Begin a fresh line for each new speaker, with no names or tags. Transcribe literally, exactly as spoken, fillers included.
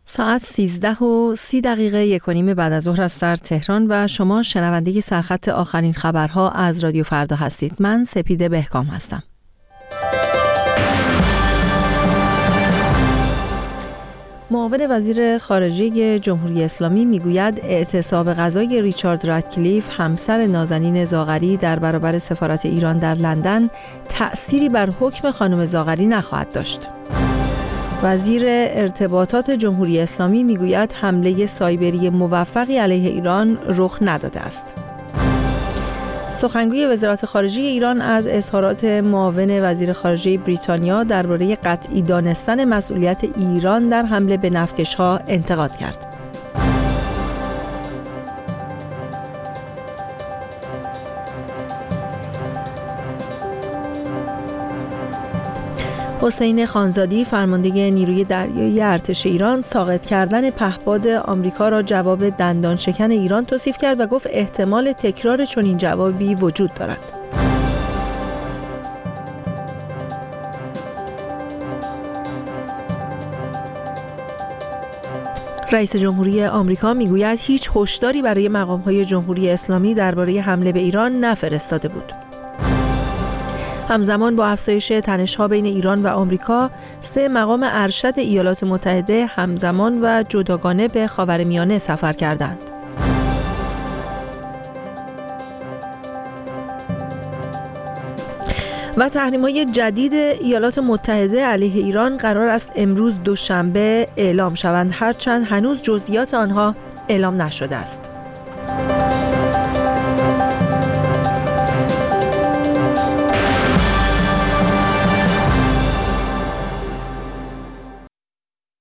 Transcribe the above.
ساعت سیزده و سی دقیقه یک و نیم بعد از ظهر است در تهران و شما شنونده سرخط آخرین خبرها از رادیو فردا هستید. من سپیده بهکام هستم. معاون وزیر خارجه جمهوری اسلامی میگوید اعتصاب غذای ریچارد رادکلیف همسر نازنین زاغری در برابر سفارت ایران در لندن تأثیری بر حکم خانم زاغری نخواهد داشت. وزیر ارتباطات جمهوری اسلامی میگوید حمله سایبری موفقی علیه ایران رخ نداده است. سخنگوی وزارت خارجه ایران از اظهارات معاون وزیر خارجه بریتانیا درباره قطعی دانستن مسئولیت ایران در حمله به نفتکش‌ها انتقاد کرد. حسین خانزادی فرمانده نیروی دریایی ارتش ایران ساقط کردن پهپاد آمریکا را جواب دندان شکن ایران توصیف کرد و گفت احتمال تکرار چنین جوابی وجود دارد. رئیس جمهوری آمریکا میگوید هیچ هشداری برای مقام‌های جمهوری اسلامی درباره حمله به ایران نفرستاده بود. همزمان با افزایش تنش‌ها بین ایران و آمریکا، سه مقام ارشد ایالات متحده همزمان و جداگانه به خاورمیانه سفر کردند. و تحریم‌های جدید ایالات متحده علیه ایران قرار است امروز دوشنبه اعلام شوند، هرچند هنوز جزئیات آنها اعلام نشده است.